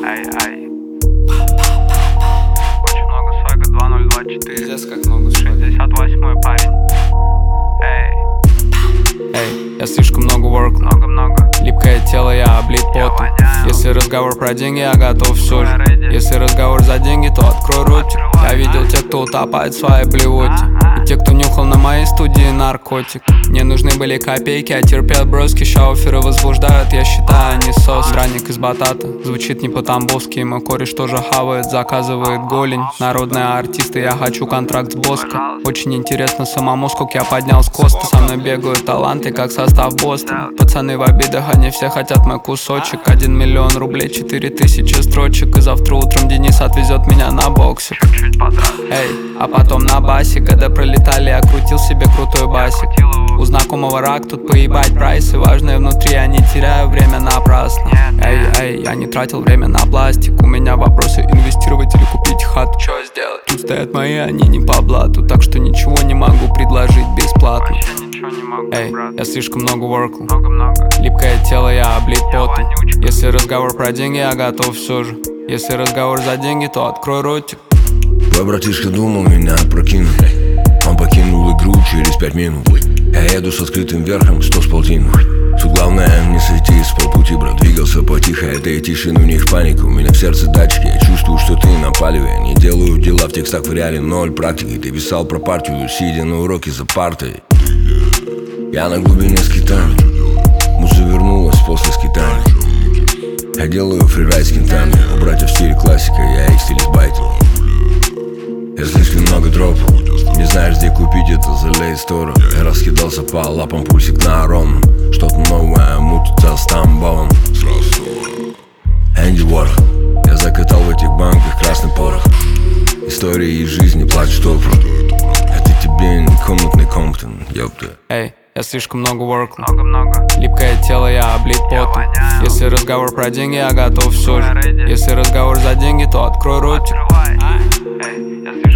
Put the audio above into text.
Ай. Очень много свайга, 2024. Пиздец, как много шин. 68-й парень. Эй, я слишком много work. Много. Липкое тело, я облит потом. воняю. Если разговор про деньги, я готов все же. Ready. Если разговор за деньги, то открой ротик. Я видел тех, кто утопает в своей блевоте, и те, кто нюхал на моей студии наркотик. Мне нужны были копейки, а терпел броски. Шауферы возбуждают, я считаю, они сос. Странник из батата, звучит не по-тамбовски. Мой кореш тоже хавает, заказывает голень. Народные артисты, я хочу контракт с Боско. Очень интересно самому, сколько я поднял с коста. Со мной бегают таланты, как состав Бостон. Пацаны в обидах, они все хотят мой кусочек. 1 миллион рублей, 4000 строчек. И завтра утром Денис отвезет меня на боксе. Чуть подраз. Эй, а потом на басе, когда пролетали, я крутил себе крутой басик. У знакомого рак, тут поебать прайсы. Важное внутри, я не теряю время напрасно. Эй, я не тратил время на пластик. У меня вопросы: инвестировать или купить хату. Чё сделать? Тут стоят мои, они не по блату, так что ничего не могу предложить бесплатно. Вообще ничего не могу, Эй, брат. я слишком много workл. Много. Липкое тело, я облит потом. вонючка. Если разговор про деньги, я готов все же. Если разговор за деньги, то открой ротик. Твой братишка думал меня прокинуть. Он покинул игру через 5 минут. Я еду с открытым верхом, 100 с полтинной. Тут главное не сойти с полпути, брат. Двигался потихо, этой тишины в них паника. У меня в сердце датчики, я чувствую, что ты на палеве. Я не делаю дела в текстах, в реале 0 практики. Ты писал про партию, сидя на уроке за партой. Я на глубине скитаний. Муза вернулась после скитаний. Я делаю фрирайд с кентами. У братьев в стиле классика, я их стиль избайтил. Я слишком много дропал. Не знаешь, где купить это, залей стора. Я раскидался по лапам, пульсик на арону. Что-то новое мутится с Тамбовом. Энди Уорхол. Я закатал в этих банках красный порох. Истории из жизни плачут опра. Это тебе не комнатный Комптон, ёпта. Эй, я слишком много workл. Много. Липкое тело, я облит потом. воняю. Если разговор про деньги, я готов все же. Ready. Если разговор за деньги, то открой ротик. Эй, я слишком